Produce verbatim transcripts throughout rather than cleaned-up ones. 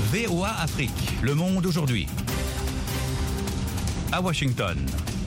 V O A Afrique, le monde aujourd'hui. À Washington.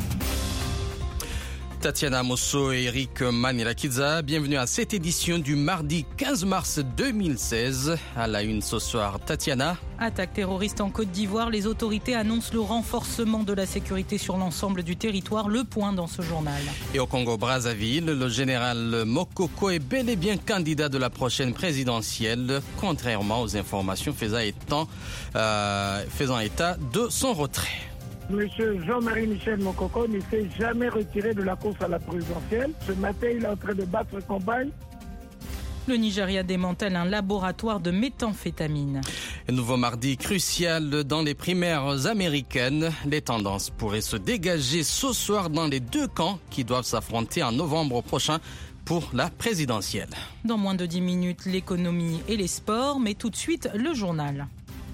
Tatiana Mosso et Eric Manirakidza, bienvenue à cette édition du mardi quinze mars deux mille seize. À la une ce soir, Tatiana. Attaque terroriste en Côte d'Ivoire, les autorités annoncent le renforcement de la sécurité sur l'ensemble du territoire. Le point dans ce journal. Et au Congo-Brazzaville, le général Mokoko est bel et bien candidat de la prochaine présidentielle, contrairement aux informations faisant état, euh, faisant état de son retrait. Monsieur Jean-Marie Michel Mokoko ne s'est jamais retiré de la course à la présidentielle. Ce matin, il est en train de battre campagne. Le Nigeria démantèle un laboratoire de méthamphétamine. Nouveau mardi crucial dans les primaires américaines. Les tendances pourraient se dégager ce soir dans les deux camps qui doivent s'affronter en novembre prochain pour la présidentielle. Dans moins de dix minutes, l'économie et les sports, mais tout de suite, le journal.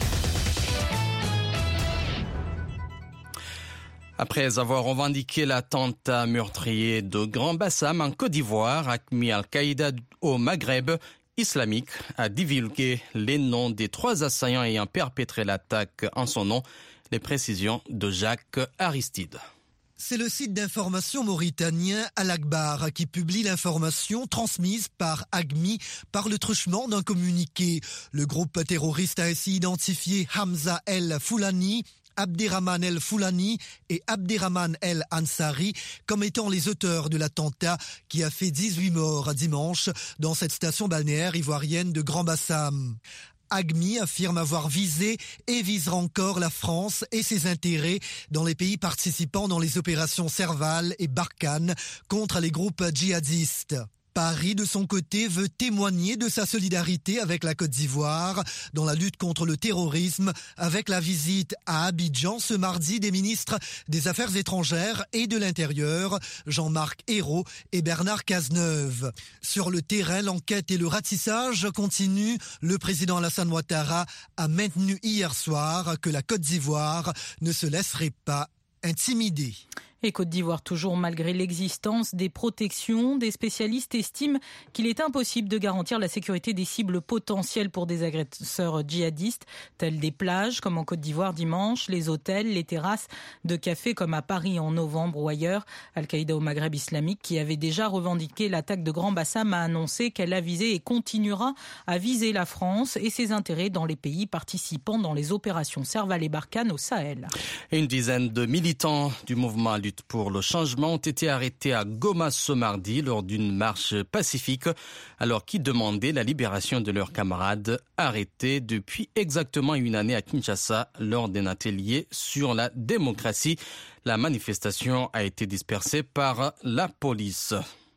Après avoir revendiqué l'attentat meurtrier de Grand Bassam en Côte d'Ivoire, Acmi Al-Qaïda au Maghreb islamique a divulgué les noms des trois assaillants ayant perpétré l'attaque en son nom. Les précisions de Jacques Aristide. C'est le site d'information mauritanien Al-Akhbar qui publie l'information transmise par Acmi par le truchement d'un communiqué. Le groupe terroriste a ainsi identifié Hamza El Foulani, Abderrahman El Foulani et Abderrahman El Ansari comme étant les auteurs de l'attentat qui a fait dix-huit morts dimanche dans cette station balnéaire ivoirienne de Grand Bassam. Acmi affirme avoir visé et visera encore la France et ses intérêts dans les pays participant dans les opérations Serval et Barkhane contre les groupes djihadistes. Paris, de son côté, veut témoigner de sa solidarité avec la Côte d'Ivoire dans la lutte contre le terrorisme avec la visite à Abidjan ce mardi des ministres des Affaires étrangères et de l'Intérieur, Jean-Marc Ayrault et Bernard Cazeneuve. Sur le terrain, l'enquête et le ratissage continuent. Le président Alassane Ouattara a maintenu hier soir que la Côte d'Ivoire ne se laisserait pas intimider. Et Côte d'Ivoire toujours malgré l'existence des protections, des spécialistes estiment qu'il est impossible de garantir la sécurité des cibles potentielles pour des agresseurs djihadistes, telles des plages comme en Côte d'Ivoire dimanche, les hôtels, les terrasses de cafés comme à Paris en novembre ou ailleurs. Al-Qaïda au Maghreb islamique, qui avait déjà revendiqué l'attaque de Grand Bassam, a annoncé qu'elle a visé et continuera à viser la France et ses intérêts dans les pays participant dans les opérations Serval et Barkhane au Sahel. Une dizaine de militants du mouvement Lutte pour le changement ont été arrêtés à Goma ce mardi lors d'une marche pacifique alors qu'ils demandaient la libération de leurs camarades arrêtés depuis exactement une année à Kinshasa lors d'un atelier sur la démocratie. La manifestation a été dispersée par la police.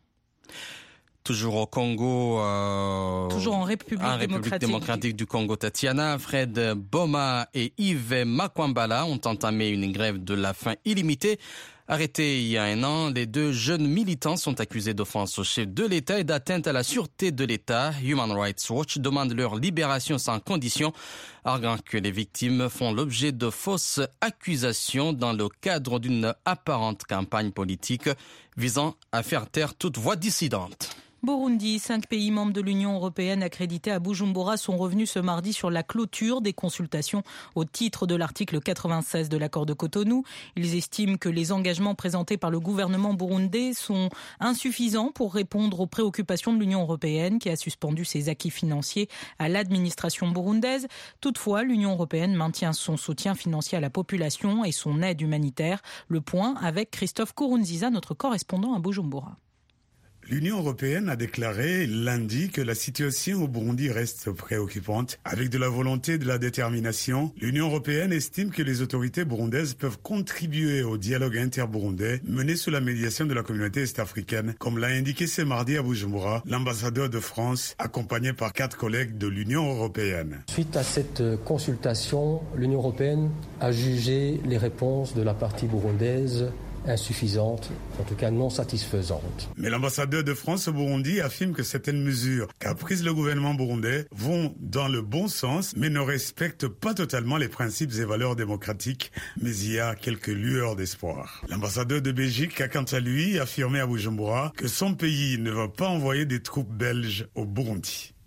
Toujours au Congo, euh, toujours en République, en République démocratique, démocratique du Congo, Tatiana, Fred Boma et Yves Makwambala ont entamé une grève de la faim illimitée. Arrêtés il y a un an, les deux jeunes militants sont accusés d'offense au chef de l'État et d'atteinte à la sûreté de l'État. Human Rights Watch demande leur libération sans condition, arguant que les victimes font l'objet de fausses accusations dans le cadre d'une apparente campagne politique visant à faire taire toute voix dissidente. Burundi, cinq pays membres de l'Union européenne accrédités à Bujumbura sont revenus ce mardi sur la clôture des consultations au titre de l'article quatre-vingt-seize de l'accord de Cotonou. Ils estiment que les engagements présentés par le gouvernement burundais sont insuffisants pour répondre aux préoccupations de l'Union européenne qui a suspendu ses acquis financiers à l'administration burundaise. Toutefois, l'Union européenne maintient son soutien financier à la population et son aide humanitaire. Le point avec Christophe Kourounziza, notre correspondant à Bujumbura. L'Union européenne a déclaré lundi que la situation au Burundi reste préoccupante. Avec de la volonté et de la détermination, l'Union européenne estime que les autorités burundaises peuvent contribuer au dialogue inter-burundais mené sous la médiation de la communauté est-africaine, comme l'a indiqué ce mardi à Bujumbura l'ambassadeur de France, accompagné par quatre collègues de l'Union européenne. Suite à cette consultation, l'Union européenne a jugé les réponses de la partie burundaise insuffisante, en tout cas non satisfaisante. Mais l'ambassadeur de France au Burundi affirme que certaines mesures qu'a prises le gouvernement burundais vont dans le bon sens, mais ne respectent pas totalement les principes et valeurs démocratiques, mais il y a quelques lueurs d'espoir. L'ambassadeur de Belgique a quant à lui affirmé à Bujumbura que son pays ne va pas envoyer des troupes belges au Burundi.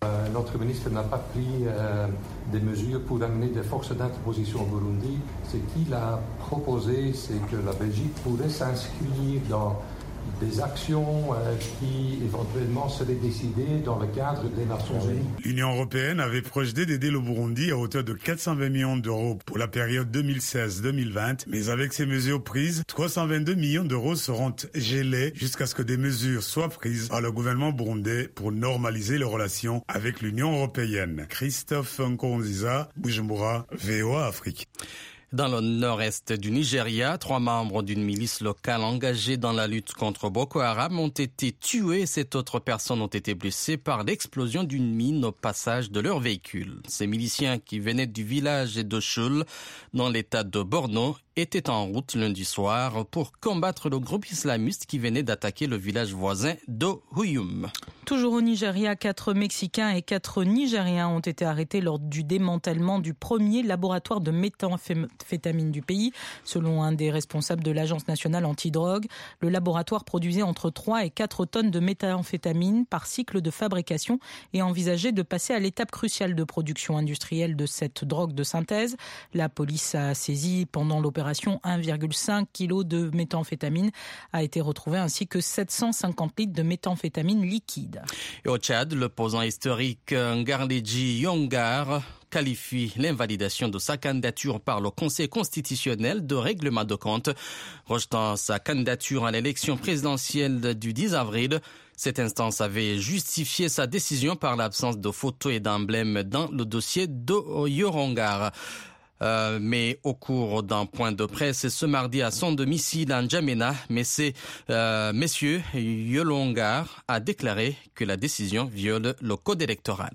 Euh, notre ministre n'a pas pris euh, des mesures pour amener des forces d'interposition au Burundi. Ce qu'il a proposé, c'est que la Belgique pourrait s'inscrire dans des actions euh, qui éventuellement seraient décidées dans le cadre des Nations Unies. L'Union européenne avait projeté d'aider le Burundi à hauteur de quatre cent vingt millions d'euros pour la période deux mille seize deux mille vingt, mais avec ces mesures prises, trois cent vingt-deux millions d'euros seront gelés jusqu'à ce que des mesures soient prises par le gouvernement burundais pour normaliser les relations avec l'Union européenne. Christophe Nkurunziza, Bujumbura, V O A Afrique. Dans le nord-est du Nigeria, trois membres d'une milice locale engagée dans la lutte contre Boko Haram ont été tués et sept autres personnes ont été blessées par l'explosion d'une mine au passage de leur véhicule. Ces miliciens qui venaient du village de Shul, dans l'état de Borno, étaient en route lundi soir pour combattre le groupe islamiste qui venait d'attaquer le village voisin d'Ohuyum. Toujours au Nigeria, quatre Mexicains et quatre Nigériens ont été arrêtés lors du démantèlement du premier laboratoire de méthamphétamine du pays. Selon un des responsables de l'Agence nationale antidrogue, le laboratoire produisait entre trois et quatre tonnes de méthamphétamine par cycle de fabrication et envisageait de passer à l'étape cruciale de production industrielle de cette drogue de synthèse. La police a saisi pendant l'opération un virgule cinq kilos de méthamphétamine a été retrouvé ainsi que sept cent cinquante litres de méthamphétamine liquide. Et au Tchad, l'opposant historique Ngarlidji Yongar qualifie l'invalidation de sa candidature par le Conseil constitutionnel de règlement de compte. Rejetant sa candidature à l'élection présidentielle du dix avril, cette instance avait justifié sa décision par l'absence de photos et d'emblèmes dans le dossier de Yorongar. Euh, mais au cours d'un point de presse ce mardi à son domicile en Djamena, mais c'est euh, Monsieur Yolongar a déclaré que la décision viole le code électoral.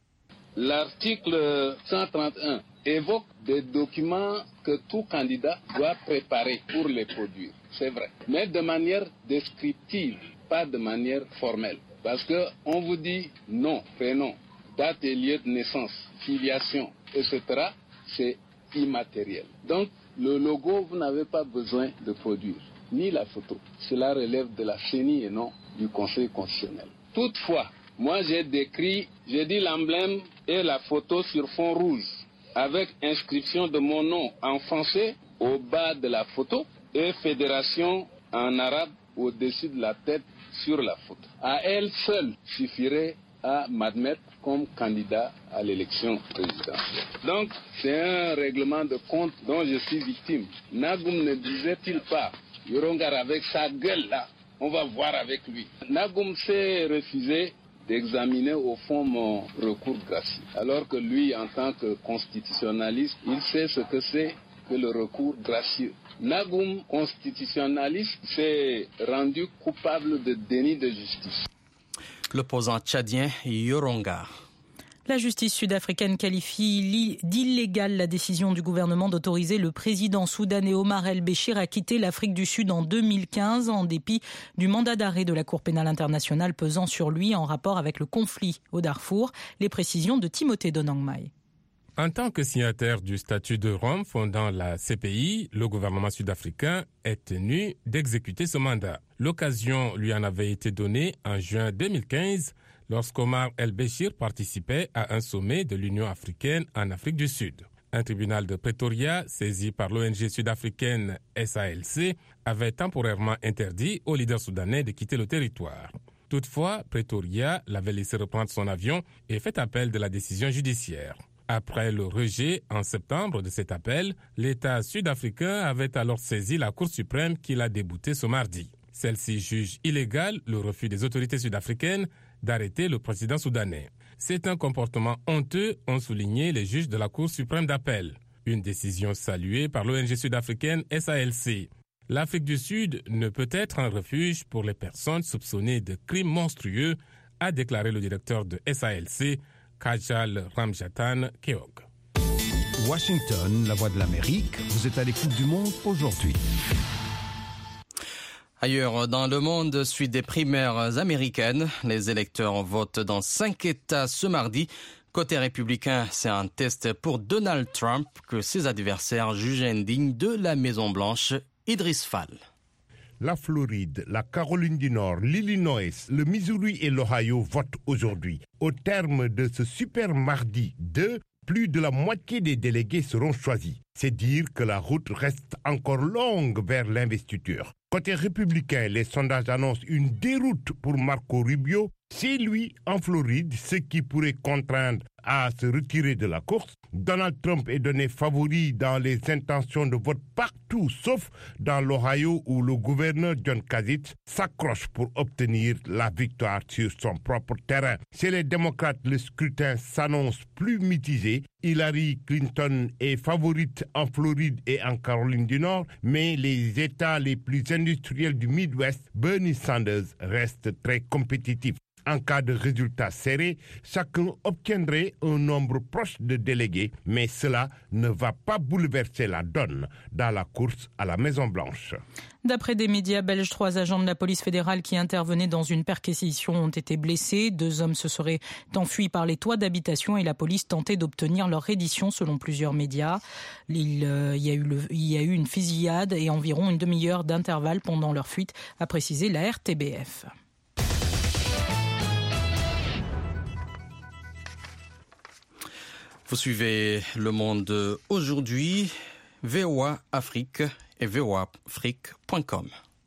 L'article cent trente et un évoque des documents que tout candidat doit préparer pour les produire. C'est vrai, mais de manière descriptive, pas de manière formelle. Parce qu'on vous dit nom, prénom, date et lieu de naissance, filiation, et cetera. C'est immatériel. Donc, le logo, vous n'avez pas besoin de produire, ni la photo. Cela relève de la C E N I et non du Conseil constitutionnel. Toutefois, moi j'ai décrit, j'ai dit l'emblème et la photo sur fond rouge, avec inscription de mon nom en français au bas de la photo et fédération en arabe au-dessus de la tête sur la photo. À elle seule suffirait à m'admettre comme candidat à l'élection présidentielle. Donc, c'est un règlement de compte dont je suis victime. Nagoum ne disait-il pas, Yorongar avec sa gueule là, on va voir avec lui. Nagoum s'est refusé d'examiner au fond mon recours gracieux. Alors que lui, en tant que constitutionnaliste, il sait ce que c'est que le recours gracieux. Nagoum, constitutionnaliste, s'est rendu coupable de déni de justice. L'opposant tchadien Yorongar. La justice sud-africaine qualifie d'illégale la décision du gouvernement d'autoriser le président soudanais Omar el-Béchir à quitter l'Afrique du Sud en deux mille quinze en dépit du mandat d'arrêt de la Cour pénale internationale pesant sur lui en rapport avec le conflit au Darfour. Les précisions de Timothée Donangmai. En tant que signataire du statut de Rome fondant la C P I, le gouvernement sud-africain est tenu d'exécuter ce mandat. L'occasion lui en avait été donnée en juin deux mille quinze lorsqu'Omar el-Béchir participait à un sommet de l'Union africaine en Afrique du Sud. Un tribunal de Pretoria, saisi par l'O N G sud-africaine S A L C, avait temporairement interdit aux leaders soudanais de quitter le territoire. Toutefois, Pretoria l'avait laissé reprendre son avion et fait appel de la décision judiciaire. Après le rejet en septembre de cet appel, l'État sud-africain avait alors saisi la Cour suprême qui l'a débouté ce mardi. Celle-ci juge illégal le refus des autorités sud-africaines d'arrêter le président soudanais. C'est un comportement honteux, ont souligné les juges de la Cour suprême d'appel. Une décision saluée par l'O N G sud-africaine S A L C. L'Afrique du Sud ne peut être un refuge pour les personnes soupçonnées de crimes monstrueux, a déclaré le directeur de S A L C, Kajal Ramjatan Keog. Washington, la voix de l'Amérique, vous êtes à l'écoute du monde aujourd'hui. Ailleurs dans le monde, suite des primaires américaines, les électeurs votent dans cinq États ce mardi. Côté républicain, c'est un test pour Donald Trump que ses adversaires jugent indigne de la Maison-Blanche, Idriss Fall. La Floride, la Caroline du Nord, l'Illinois, le Missouri et l'Ohio votent aujourd'hui. Au terme de ce super mardi deux, plus de la moitié des délégués seront choisis. C'est dire que la route reste encore longue vers l'investiture. Côté républicain, les sondages annoncent une déroute pour Marco Rubio. C'est lui, en Floride, ce qui pourrait contraindre à se retirer de la course. Donald Trump est donné favori dans les intentions de vote partout, sauf dans l'Ohio où le gouverneur John Kasich s'accroche pour obtenir la victoire sur son propre terrain. Chez les démocrates, le scrutin s'annonce plus mitigé. Hillary Clinton est favorite en Floride et en Caroline du Nord, mais les États les plus industriels du Midwest, Bernie Sanders reste très compétitif. En cas de résultat serré, chacun obtiendrait un nombre proche de délégués, mais cela ne va pas bouleverser la donne dans la course à la Maison-Blanche. D'après des médias belges, trois agents de la police fédérale qui intervenaient dans une perquisition ont été blessés. Deux hommes se seraient enfuis par les toits d'habitation et la police tentait d'obtenir leur reddition selon plusieurs médias. Il, euh, il, y a eu le, il y a eu une fusillade et environ une demi-heure d'intervalle pendant leur fuite, a précisé la R T B F. Vous suivez Le Monde aujourd'hui, V O A Afrique et V O A Afrique point com.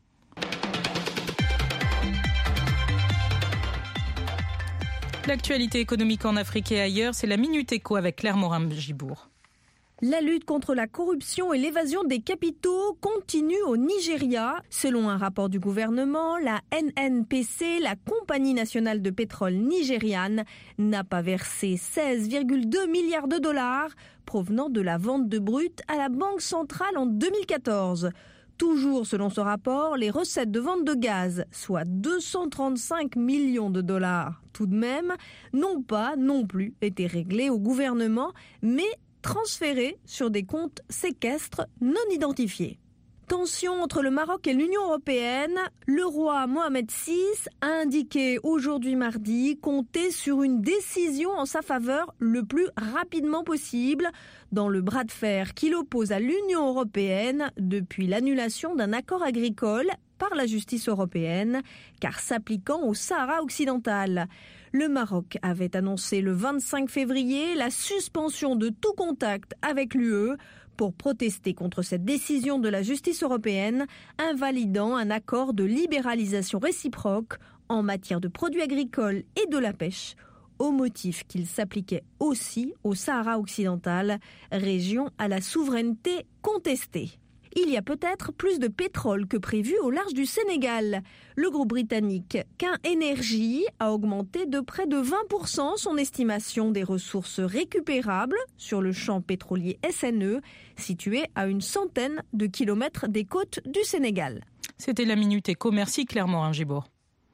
L'actualité économique en Afrique et ailleurs, c'est la Minute Éco avec Claire Morin-Gibourg. La lutte contre la corruption et l'évasion des capitaux continue au Nigeria. Selon un rapport du gouvernement, la N N P C, la Compagnie nationale de pétrole nigériane, n'a pas versé seize virgule deux milliards de dollars provenant de la vente de brut à la Banque centrale en deux mille quatorze. Toujours selon ce rapport, les recettes de vente de gaz, soit deux cent trente-cinq millions de dollars tout de même, n'ont pas non plus été réglées au gouvernement, mais transférés sur des comptes séquestres non identifiés. Tension entre le Maroc et l'Union européenne, le roi Mohamed six a indiqué aujourd'hui mardi compter sur une décision en sa faveur le plus rapidement possible dans le bras de fer qui l'oppose à l'Union européenne depuis l'annulation d'un accord agricole par la justice européenne, car s'appliquant au Sahara occidental. Le Maroc avait annoncé le vingt-cinq février la suspension de tout contact avec l'U E pour protester contre cette décision de la justice européenne invalidant un accord de libéralisation réciproque en matière de produits agricoles et de la pêche, au motif qu'il s'appliquait aussi au Sahara occidental, région à la souveraineté contestée. Il y a peut-être plus de pétrole que prévu au large du Sénégal. Le groupe britannique Cain Energy a augmenté de près de vingt pour cent son estimation des ressources récupérables sur le champ pétrolier S N E, situé à une centaine de kilomètres des côtes du Sénégal. C'était la Minute Éco. Merci Claire Morin-Gibourg.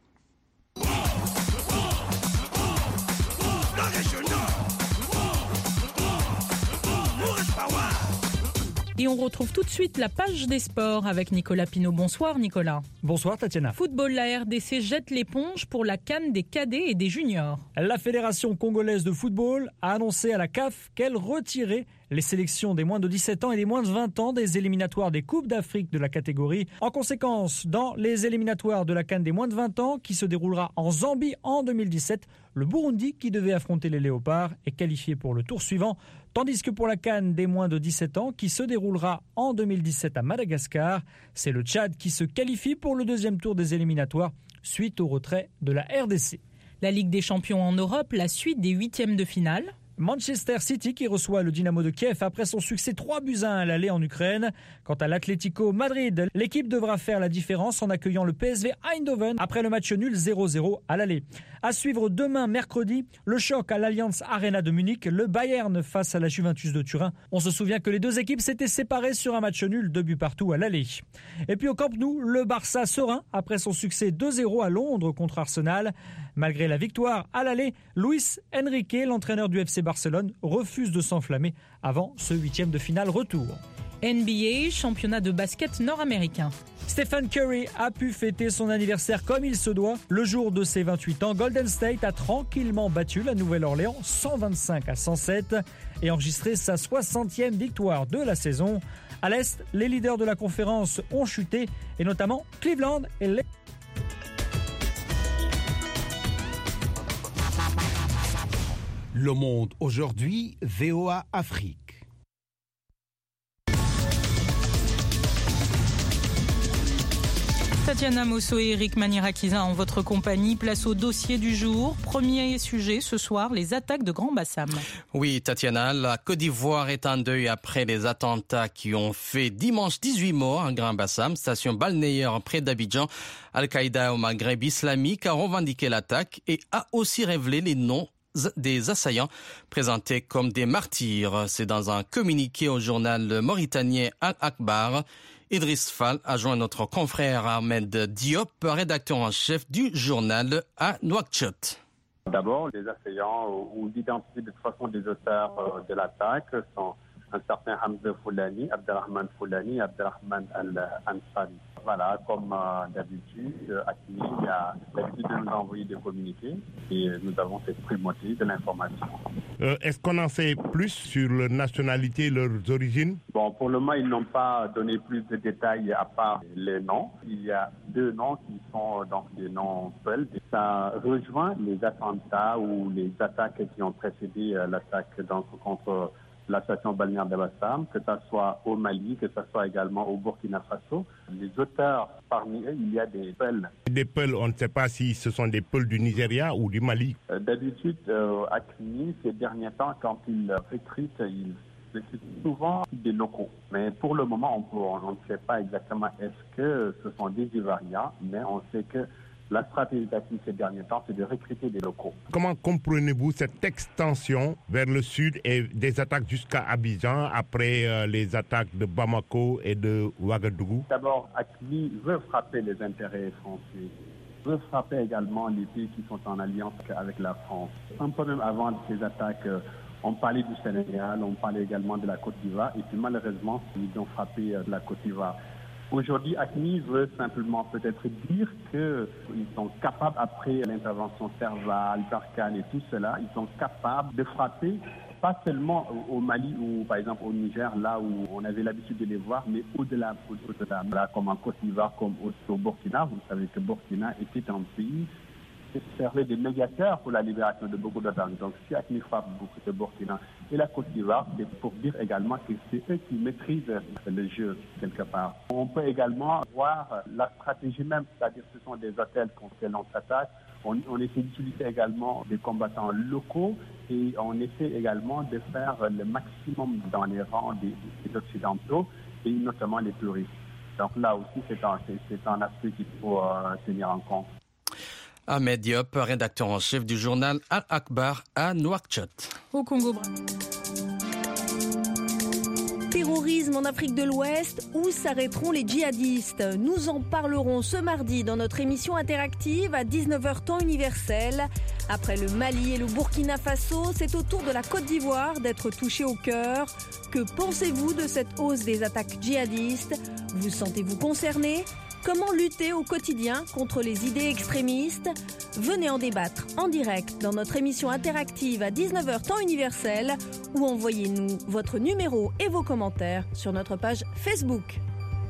Et on retrouve tout de suite la page des sports avec Nicolas Pinault. Bonsoir Nicolas. Bonsoir Tatiana. Football, la R D C jette l'éponge pour la CAN des cadets et des juniors. La Fédération congolaise de football a annoncé à la C A F qu'elle retirait les sélections des moins de dix-sept ans et des moins de vingt ans des éliminatoires des Coupes d'Afrique de la catégorie. En conséquence, dans les éliminatoires de la CAN des moins de vingt ans qui se déroulera en Zambie en deux mille dix-sept, le Burundi qui devait affronter les Léopards est qualifié pour le tour suivant, tandis que pour la CAN des moins de dix-sept ans qui se déroulera en deux mille dix-sept à Madagascar, c'est le Tchad qui se qualifie pour le deuxième tour des éliminatoires suite au retrait de la R D C. La Ligue des champions en Europe, la suite des huitièmes de finale. Manchester City qui reçoit le Dynamo de Kiev après son succès trois buts à un à l'aller en Ukraine. Quant à l'Atlético Madrid, l'équipe devra faire la différence en accueillant le P S V Eindhoven après le match nul zéro zéro à l'aller. À suivre demain mercredi, le choc à l'Allianz Arena de Munich, le Bayern face à la Juventus de Turin. On se souvient que les deux équipes s'étaient séparées sur un match nul, deux buts partout à l'aller. Et puis au Camp Nou, le Barça serein après son succès deux zéro à Londres contre Arsenal. Malgré la victoire à l'aller, Luis Enrique, l'entraîneur du F C Barcelone, refuse de s'enflammer avant ce huitième de finale retour. N B A, championnat de basket nord-américain. Stephen Curry a pu fêter son anniversaire comme il se doit. Le jour de ses vingt-huit ans, Golden State a tranquillement battu la Nouvelle-Orléans cent vingt-cinq à cent sept. et enregistré sa soixantième victoire de la saison. À l'Est, les leaders de la conférence ont chuté, et notamment Cleveland et les... Le Monde aujourd'hui, V O A Afrique. Tatiana Mosso et Eric Manirakiza en votre compagnie. Place au dossier du jour. Premier sujet ce soir, les attaques de Grand Bassam. Oui, Tatiana, la Côte d'Ivoire est en deuil après les attentats qui ont fait dimanche dix-huit morts à Grand Bassam, station balnéaire près d'Abidjan. Al-Qaïda au Maghreb islamique a revendiqué l'attaque et a aussi révélé les noms des assaillants présentés comme des martyrs. C'est dans un communiqué au journal mauritanien Al-Akhbar. Idriss Fall a joint notre confrère Ahmed Diop, rédacteur en chef du journal à Nouakchott. D'abord, les assaillants ou l'identité de toute façon des auteurs de l'attaque sont un certain Hamza Foulani, Abdelrahman Foulani, Abdelrahman Al-Ansari. Voilà, comme euh, d'habitude, Acmi a l'habitude de nous envoyer des communiqués et nous avons cette primauté de l'information. Euh, est-ce qu'on en sait plus sur leur nationalité et leurs origines? Bon, pour le moment, ils n'ont pas donné plus de détails à part les noms. Il y a deux noms qui sont donc des noms seuls. Ça rejoint les attentats ou les attaques qui ont précédé euh, l'attaque donc, contre la station balnéaire d'Abassam, que ce soit au Mali, que ce soit également au Burkina Faso. Les auteurs, parmi eux, il y a des Peuls. Des Peuls, on ne sait pas si ce sont des Peuls du Nigeria ou du Mali. Euh, d'habitude, euh, à Crigny, ces derniers temps, quand ils recrutent, ils recrutent souvent des locaux. Mais pour le moment, on, peut, on ne sait pas exactement est-ce que ce sont des Ivoiriens, mais on sait que la stratégie d'Acmi ces derniers temps, c'est de recruter des locaux. Comment comprenez-vous cette extension vers le sud et des attaques jusqu'à Abidjan après euh, les attaques de Bamako et de Ouagadougou? D'abord, Acmi veut frapper les intérêts français, veut frapper également les pays qui sont en alliance avec la France. Un peu même avant ces attaques, on parlait du Sénégal, on parlait également de la Côte d'Ivoire, et puis malheureusement, ils ont frappé la Côte d'Ivoire. Aujourd'hui, Acmi veut simplement peut-être dire qu'ils sont capables, après l'intervention Serval, Barkhane et tout cela, ils sont capables de frapper, pas seulement au Mali ou par exemple au Niger, là où on avait l'habitude de les voir, mais au-delà, au-delà, là, comme en Côte d'Ivoire, comme au, au Burkina. Vous savez que Burkina était un pays qui servait de médiateur pour la libération de beaucoup d'otages. Donc si Acmi frappe beaucoup de Burkina et la Côte d'Ivoire, c'est pour dire également que c'est eux qui maîtrisent le jeu quelque part. On peut également voir la stratégie même, c'est-à-dire que ce sont des hôtels contre l'on s'attaque. On, on essaie d'utiliser également des combattants locaux et on essaie également de faire le maximum dans les rangs des, des Occidentaux et notamment les touristes. Donc là aussi, c'est un, c'est, c'est un aspect qu'il faut euh, tenir en compte. Ahmed Diop, rédacteur en chef du journal Al-Akhbar à Nouakchott. Au Congo. Terrorisme en Afrique de l'Ouest, où s'arrêteront les djihadistes? Nous en parlerons ce mardi dans notre émission interactive à dix-neuf heures temps universel. Après le Mali et le Burkina Faso, c'est au tour de la Côte d'Ivoire d'être touchée au cœur. Que pensez-vous de cette hausse des attaques djihadistes? Vous sentez-vous concerné? Comment lutter au quotidien contre les idées extrémistes? Venez en débattre en direct dans notre émission interactive à dix-neuf heures temps universel ou envoyez-nous votre numéro et vos commentaires sur notre page Facebook.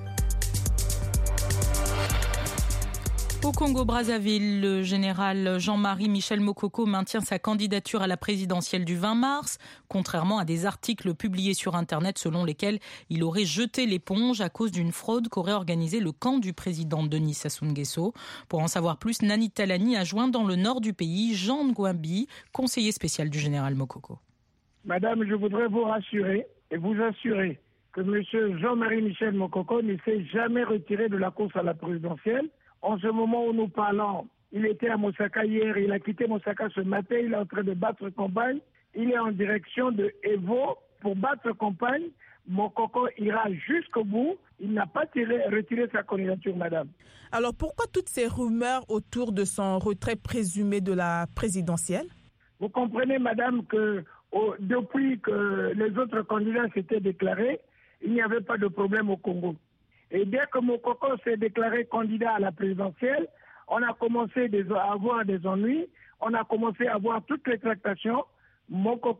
Au Congo-Brazzaville, le général Jean-Marie Michel Mokoko maintient sa candidature à la présidentielle du vingt mars, contrairement à des articles publiés sur Internet selon lesquels il aurait jeté l'éponge à cause d'une fraude qu'aurait organisée le camp du président Denis Sassou Nguesso. Pour en savoir plus, Nani Talani a joint dans le nord du pays Jean Ngouambi, conseiller spécial du général Mokoko. Madame, je voudrais vous rassurer et vous assurer que M. Jean-Marie Michel Mokoko ne s'est jamais retiré de la course à la présidentielle. En ce moment où nous parlons, il était à Mosaka hier, il a quitté Mosaka ce matin, il est en train de battre campagne. Il est en direction de Evo pour battre campagne. Mokoko ira jusqu'au bout. Il n'a pas tiré, retiré sa candidature, madame. Alors pourquoi toutes ces rumeurs autour de son retrait présumé de la présidentielle? Vous comprenez, madame, que oh, depuis que les autres candidats s'étaient déclarés, il n'y avait pas de problème au Congo. Et dès que Mokoko s'est déclaré candidat à la présidentielle, on a commencé à avoir des ennuis, on a commencé à avoir toutes les tractations. Mokoko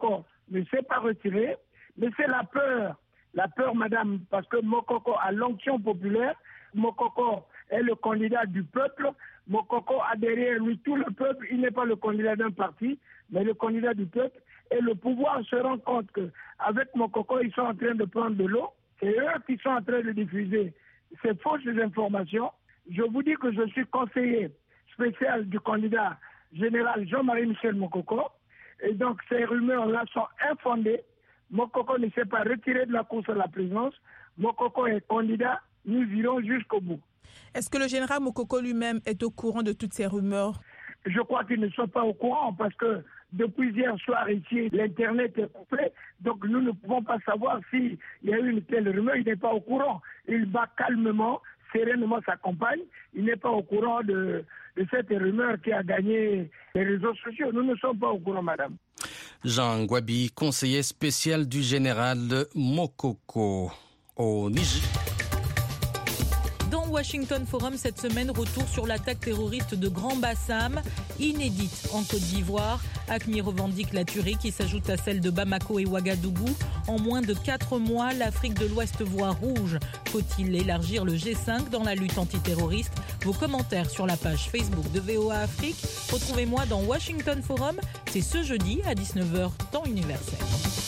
ne s'est pas retiré, mais c'est la peur. La peur, madame, parce que Mokoko a l'onction populaire, Mokoko est le candidat du peuple, Mokoko a derrière lui tout le peuple, il n'est pas le candidat d'un parti, mais le candidat du peuple, et le pouvoir se rend compte qu'avec Mokoko, ils sont en train de prendre de l'eau, c'est eux qui sont en train de diffuser ces fausses informations. Je vous dis que je suis conseiller spécial du candidat général Jean-Marie Michel Mokoko, et donc ces rumeurs-là sont infondées. Mokoko ne s'est pas retiré de la course à la présidence. Mokoko est candidat, nous irons jusqu'au bout. Est-ce que le général Mokoko lui-même est au courant de toutes ces rumeurs? Je crois qu'ils ne sont pas au courant parce que depuis hier soir ici, l'Internet est coupé, donc nous ne pouvons pas savoir s'il y a eu une telle rumeur. Il n'est pas au courant. Il bat calmement, sereinement sa campagne. Il n'est pas au courant de, de cette rumeur qui a gagné les réseaux sociaux. Nous ne sommes pas au courant, madame. Jean Gwabi, conseiller spécial du général Mokoko au Niger. Dans Washington Forum cette semaine, retour sur l'attaque terroriste de Grand Bassam, inédite en Côte d'Ivoire. A C M I revendique la tuerie qui s'ajoute à celle de Bamako et Ouagadougou. En moins de quatre mois, l'Afrique de l'Ouest voit rouge. Faut-il élargir le G cinq dans la lutte antiterroriste? Vos commentaires sur la page Facebook de V O A Afrique. Retrouvez-moi dans Washington Forum, c'est ce jeudi à dix-neuf heures, temps universel.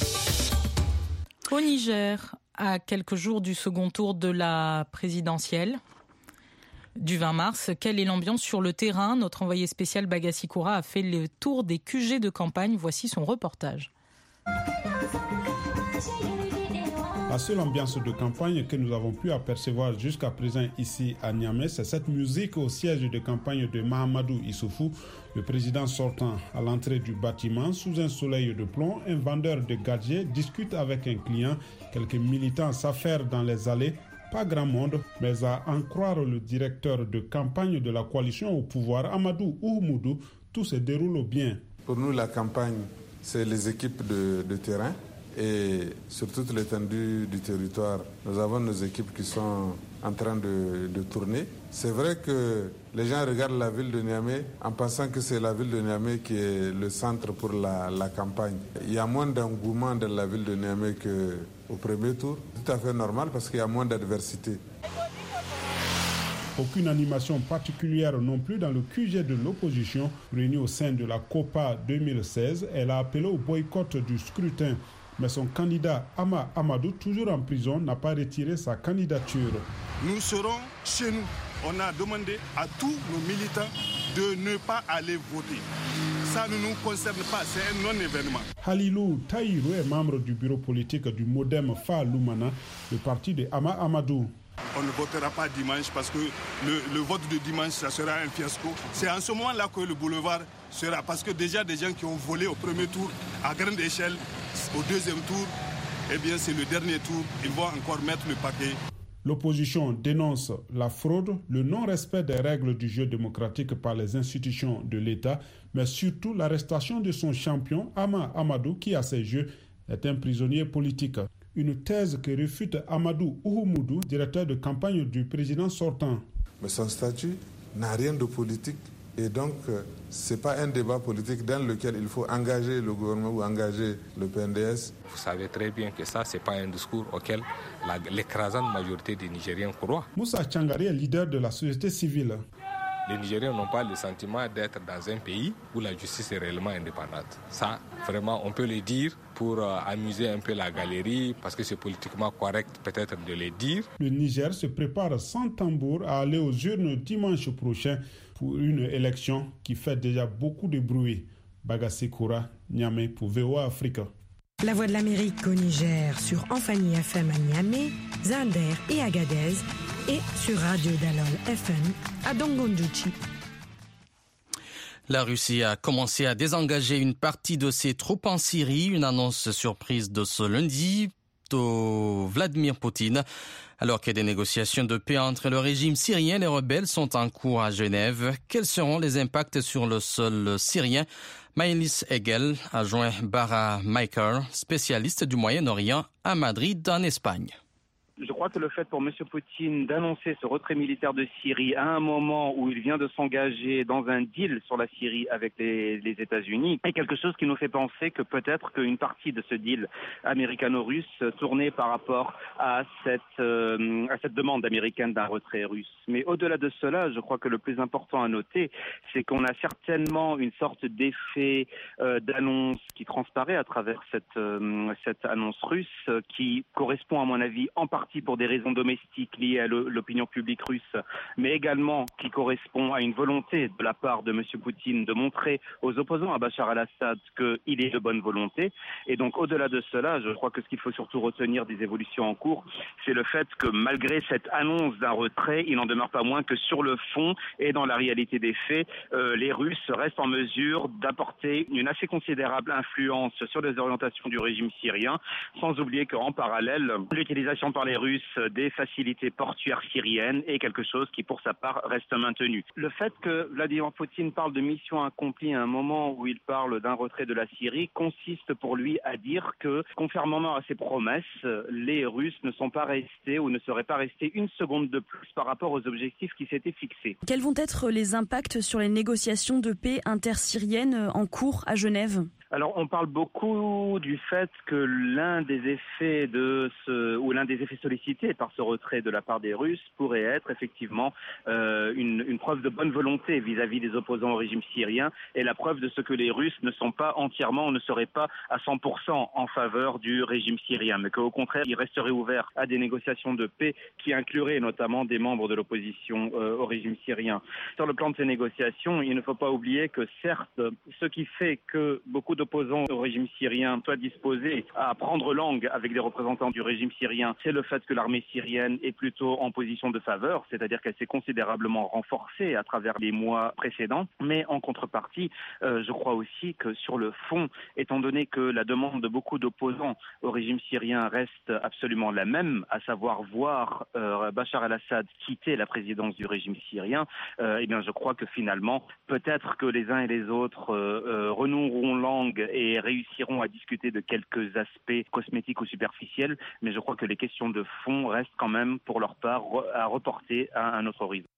Au Niger, à quelques jours du second tour de la présidentielle du vingt mars, quelle est l'ambiance sur le terrain? Notre envoyé spécial Bagassi Koura a fait le tour des Q G de campagne. Voici son reportage. La seule ambiance de campagne que nous avons pu apercevoir jusqu'à présent ici à Niamey, c'est cette musique au siège de campagne de Mahamadou Issoufou, le président sortant. À l'entrée du bâtiment, sous un soleil de plomb, un vendeur de gadgets discute avec un client. Quelques militants s'affairent dans les allées. Pas grand monde, mais à en croire le directeur de campagne de la coalition au pouvoir, Amadou Oumoudou, tout se déroule bien. Pour nous, la campagne, c'est les équipes de, de terrain. Et sur toute l'étendue du territoire, nous avons nos équipes qui sont en train de, de tourner. C'est vrai que les gens regardent la ville de Niamey en pensant que c'est la ville de Niamey qui est le centre pour la, la campagne. Il y a moins d'engouement dans la ville de Niamey qu'au premier tour. Tout à fait normal parce qu'il y a moins d'adversité. Aucune animation particulière non plus dans le Q G de l'opposition réunie au sein de la COPA deux mille seize. Elle a appelé au boycott du scrutin. Mais son candidat Ama Amadou, toujours en prison, n'a pas retiré sa candidature. Nous serons chez nous. On a demandé à tous nos militants de ne pas aller voter. Ça ne nous concerne pas, c'est un non-événement. Halilou Taïrou est membre du bureau politique du Modem Fa Lumana, le parti de Ama Amadou. On ne votera pas dimanche parce que le, le vote de dimanche, ça sera un fiasco. C'est en ce moment-là que le boulevard sera, parce que déjà des gens qui ont volé au premier tour à grande échelle, au deuxième tour, eh bien c'est le dernier tour, ils vont encore mettre le paquet. L'opposition dénonce la fraude, le non-respect des règles du jeu démocratique par les institutions de l'État, mais surtout l'arrestation de son champion, Ama Amadou, qui à ses yeux est un prisonnier politique. Une thèse que réfute Amadou Oumoudou, directeur de campagne du président sortant. Mais son statut n'a rien de politique et donc ce n'est pas un débat politique dans lequel il faut engager le gouvernement ou engager le P N D S. Vous savez très bien que ça, ce n'est pas un discours auquel la, l'écrasante majorité des Nigériens croient. Moussa Tchangari est leader de la société civile. Les Nigériens n'ont pas le sentiment d'être dans un pays où la justice est réellement indépendante. Ça, vraiment, on peut le dire pour euh, amuser un peu la galerie, parce que c'est politiquement correct peut-être de le dire. Le Niger se prépare sans tambour à aller aux urnes dimanche prochain pour une élection qui fait déjà beaucoup de bruit. Bagassi Koura, Niamey pour V O A Afrique. La Voix de l'Amérique au Niger sur Amphani F M à Niamey, Zander et Agadez et sur Radio Dalol F M à Dongondouchi. La Russie a commencé à désengager une partie de ses troupes en Syrie, une annonce surprise de ce lundi de Vladimir Poutine. Alors que des négociations de paix entre le régime syrien et les rebelles sont en cours à Genève, quels seront les impacts sur le sol syrien? Maëlys Hegel a joint Bara Maiker, spécialiste du Moyen-Orient à Madrid, en Espagne. Je crois que le fait pour M. Poutine d'annoncer ce retrait militaire de Syrie à un moment où il vient de s'engager dans un deal sur la Syrie avec les, les États-Unis est quelque chose qui nous fait penser que peut-être qu'une partie de ce deal américano-russe tournait par rapport à cette, euh, à cette demande américaine d'un retrait russe. Mais au-delà de cela, je crois que le plus important à noter, c'est qu'on a certainement une sorte d'effet euh, d'annonce qui transparaît à travers cette, euh, cette annonce russe euh, qui correspond à mon avis en partie pour des raisons domestiques liées à l'opinion publique russe, mais également qui correspond à une volonté de la part de M. Poutine de montrer aux opposants à Bachar al-Assad qu'il est de bonne volonté. Et donc au-delà de cela, je crois que ce qu'il faut surtout retenir des évolutions en cours, c'est le fait que malgré cette annonce d'un retrait, il n'en demeure pas moins que sur le fond et dans la réalité des faits, euh, les Russes restent en mesure d'apporter une assez considérable influence sur les orientations du régime syrien, sans oublier qu'en parallèle, l'utilisation par les Russes des facilités portuaires syriennes est quelque chose qui, pour sa part, reste maintenu. Le fait que Vladimir Poutine parle de mission accomplie à un moment où il parle d'un retrait de la Syrie consiste pour lui à dire que, conformément à ses promesses, les Russes ne sont pas restés ou ne seraient pas restés une seconde de plus par rapport aux objectifs qui s'étaient fixés. Quels vont être les impacts sur les négociations de paix intersyriennes en cours à Genève ? Alors, on parle beaucoup du fait que l'un des effets de ce, ou l'un des effets sollicités par ce retrait de la part des Russes pourrait être effectivement euh, une, une preuve de bonne volonté vis-à-vis des opposants au régime syrien et la preuve de ce que les Russes ne sont pas entièrement ou ne seraient pas à cent pour cent en faveur du régime syrien, mais qu'au contraire, ils resteraient ouverts à des négociations de paix qui incluraient notamment des membres de l'opposition euh, au régime syrien. Sur le plan de ces négociations, il ne faut pas oublier que certes, ce qui fait que beaucoup d'opposants au régime syrien soient disposés à prendre langue avec des représentants du régime syrien, c'est le fait que l'armée syrienne est plutôt en position de faveur, c'est-à-dire qu'elle s'est considérablement renforcée à travers les mois précédents. Mais en contrepartie, euh, je crois aussi que sur le fond, étant donné que la demande de beaucoup d'opposants au régime syrien reste absolument la même, à savoir voir euh, Bachar al-Assad quitter la présidence du régime syrien, euh, eh bien je crois que finalement, peut-être que les uns et les autres euh, euh, renoueront langue et réussiront à discuter de quelques aspects cosmétiques ou superficiels, mais je crois que les questions de fond restent quand même pour leur part à reporter à un autre horizon.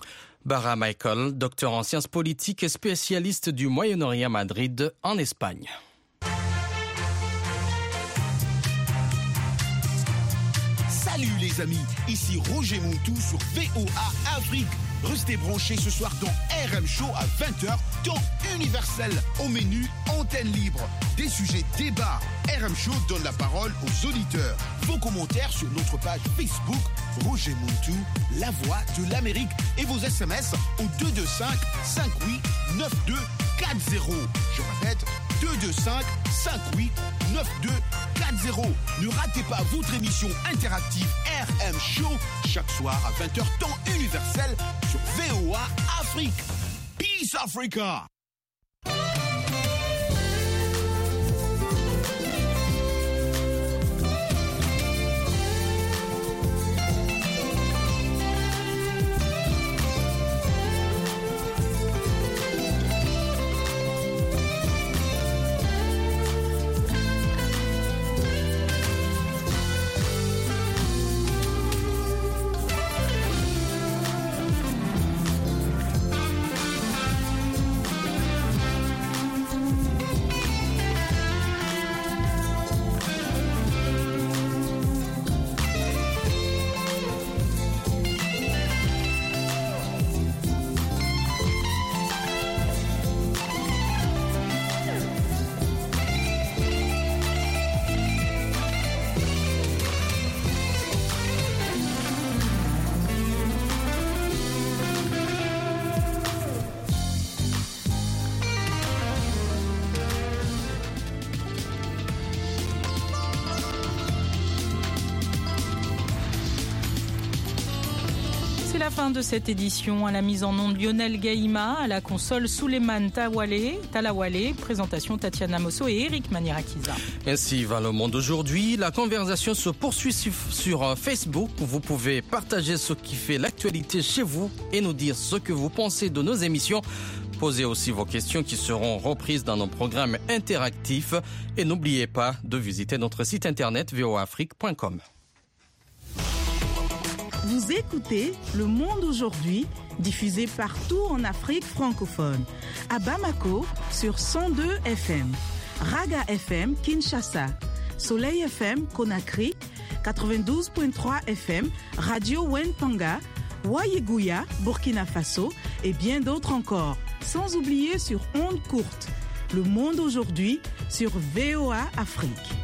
Bara Michael, docteur en sciences politiques et spécialiste du Moyen-Orient à Madrid, en Espagne. Salut les amis, ici Roger Montou sur V O A Afrique. Restez branchés ce soir dans R M Show à vingt heures, temps universel. Au menu, antenne libre, des sujets débats. R M Show donne la parole aux auditeurs. Vos commentaires sur notre page Facebook, Roger Montou, la voix de l'Amérique. Et vos S M S au deux deux cinq, cinq huit, neuf deux quatre zéro. Je répète, deux deux cinq, cinq huit, neuf deux quatre zéro. Ne ratez pas votre émission interactive R M Show chaque soir à vingt heures, temps universel sur V O A Afrique. Peace Africa! La fin de cette édition, à la mise en onde Lionel Gaïma, à la console Souleymane Tawale, Talawale, présentation Tatiana Mosso et Eric Manierakiza. Ainsi va le monde aujourd'hui. La conversation se poursuit sur Facebook. Vous pouvez partager ce qui fait l'actualité chez vous et nous dire ce que vous pensez de nos émissions. Posez aussi vos questions qui seront reprises dans nos programmes interactifs. Et n'oubliez pas de visiter notre site internet v o a afrique point com. Vous écoutez Le Monde aujourd'hui, diffusé partout en Afrique francophone. À Bamako, sur cent deux F M. Raga F M, Kinshasa. Soleil F M, Conakry. quatre-vingt-douze virgule trois F M, Radio Wenpanga. Wayeguya, Burkina Faso. Et bien d'autres encore. Sans oublier sur ondes courtes. Le Monde aujourd'hui, sur V O A Afrique.